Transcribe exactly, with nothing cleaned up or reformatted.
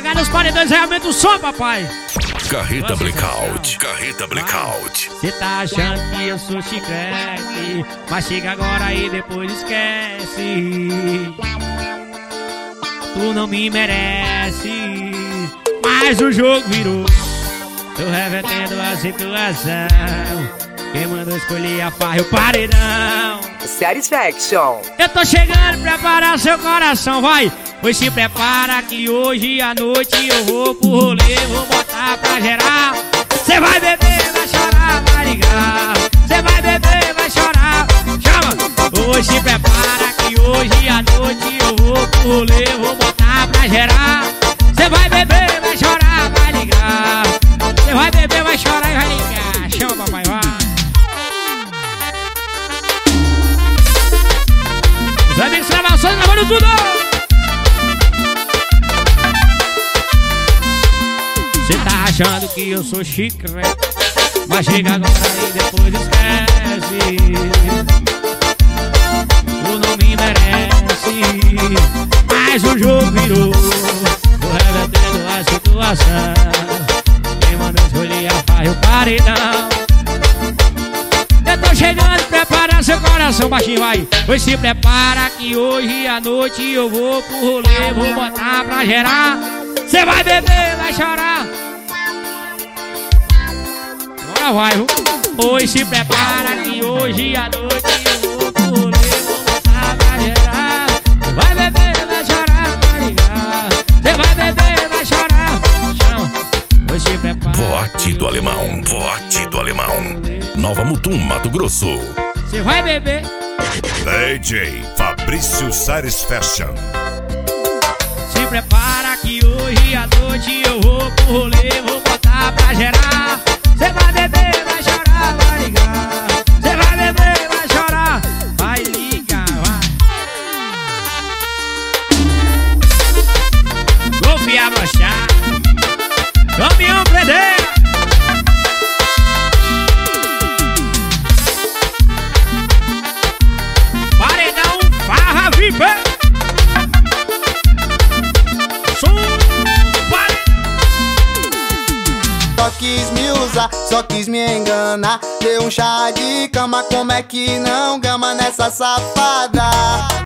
H nos paredões, realmente o som, papai. Carreta Blackout, Carreta Blackout. Cê tá achando que eu sou chiclete, mas chega agora e depois esquece. Tu não me merece, mas o jogo virou. Tô revertendo a situação. Quem mandou escolher a farra e o paredão? Satisfaction. Eu tô chegando, preparar seu coração, vai. Pois se prepara que hoje à noite eu vou pro rolê, vou botar pra gerar. Cê vai beber, vai chorar, vai ligar. Cê vai beber, vai chorar, chama. Hoje se prepara que hoje à noite eu vou pro rolê, vou botar pra gerar. Cê vai beber, vai chorar, vai ligar. Cê vai beber, vai chorar e vai ligar. Chama, papai, vai. Os amigos gravações, gravando tudo. Cê tá achando que eu sou chiclete, mas chega agora e depois esquece. Tu não me merece, mas o jogo virou. Tô revertendo a situação. Quem mandou escolher a farra e o paredão? Eu tô chegando, prepara seu coração, baixinho, vai. Pois se prepara que hoje à noite eu vou pro rolê, vou botar pra gerar. Cê vai beber, vai chorar. Agora vai, viu? Pois se prepara que hoje à noite eu vou pro rolê, vou botar pra gerar. Cê vai beber, vai chorar, vai ligar. Cê vai beber, vai chorar. Chama. Pois se prepara. Boate do Alemão, Boate do Alemão. Nova Mutum, Mato Grosso. Cê vai beber. D J Fabrício Satisfaction. Se prepara que hoje à noite eu vou pro rolê, vou botar pra gerar. Cê vai beber, vai chorar, vai ligar. Cê vai beber, vai chorar, vai ligar, vai. Golfe abrochar, caminhão prender. Paredão farra viver. Só quis me usar, só quis me enganar. Deu um chá de cama, como é que não gama nessa safada?